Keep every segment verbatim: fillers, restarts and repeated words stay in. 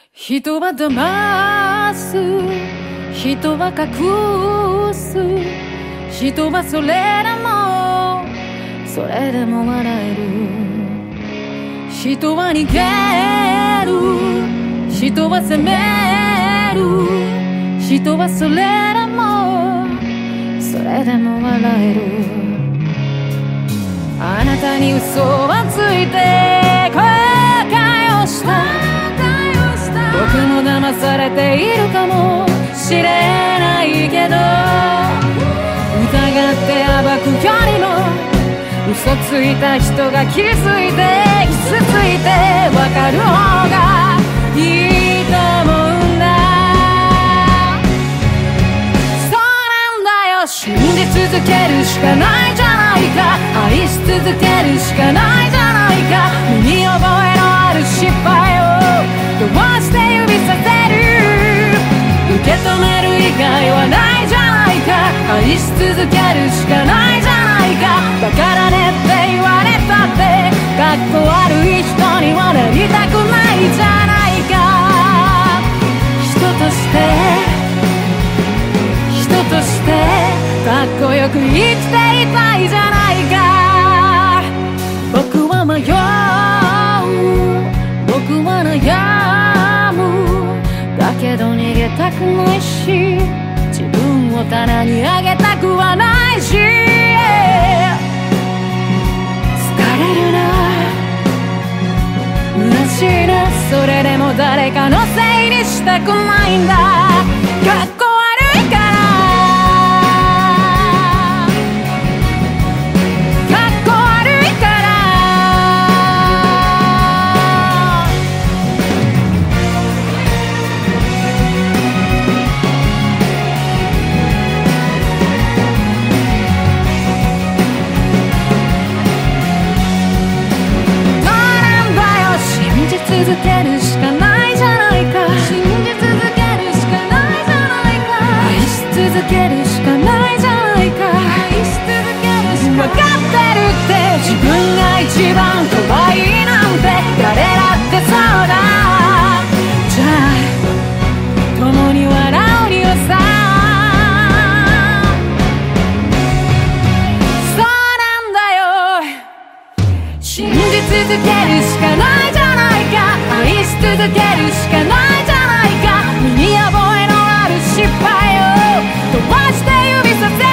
人は騙す、人は隠す、人はそれでもそれでも笑える。人は逃げる、人は責める、人はそれでもそれでも笑える。あなたに嘘はついて後悔をした。僕も騙されているかもしれないけど、疑って暴くよりも嘘ついた人が気づいて傷ついて分かる方がいいと思うんだ。そうなんだよ、信じ続けるしかないじゃないか、愛し続けるしかないじゃないか。身に覚えのある失敗をどうして指させる。受け止める以外はないじゃないか、愛し続けるしかないじゃないか。だからねって言われたってかっこ悪い人にはなりたくないじゃないか。人として人としてかっこよく生きていたいじゃないか。僕は迷う、僕は悩む、だけど逃げたくないし自分を棚に上げたくはないし、疲れるな、虚しいな、それでも誰かのせいにしたくないんだ。かっこ悪いから続けるしかないじゃないか、信じ続けるしかないじゃないか、愛し続けるしかないじゃないか、愛し続けるしかない。分かってるって自分が一番可愛いなんて誰だってそうだ。じゃあ共に笑うにはさ、そうなんだよ、信じ続けるしかないじゃないか、愛し続けるしかないじゃないか。身に覚えのある失敗を飛ばして指させ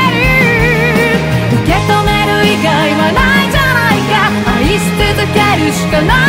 る。受け止める以外はないじゃないか、愛し続けるしかない